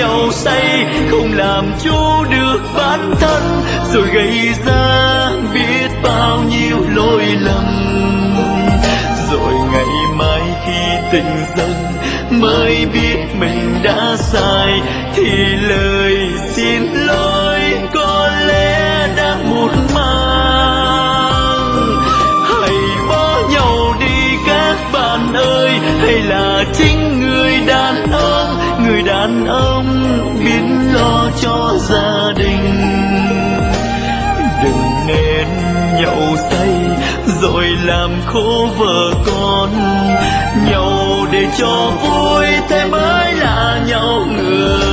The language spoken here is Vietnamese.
nhậu say không làm chủ được bản thân, rồi gây ra biết bao nhiêu lỗi lầm. Rồi ngày mai khi tỉnh dậy mới biết mình đã sai, thì lời xin lỗi có lẽ đã muộn màng. Hãy bỏ nhau đi các bạn ơi, hay là chính người đàn ông biết lo cho gia đình. Đừng nên nhậu say rồi làm khổ vợ con, nhậu để cho vui thế mới là nhậu người.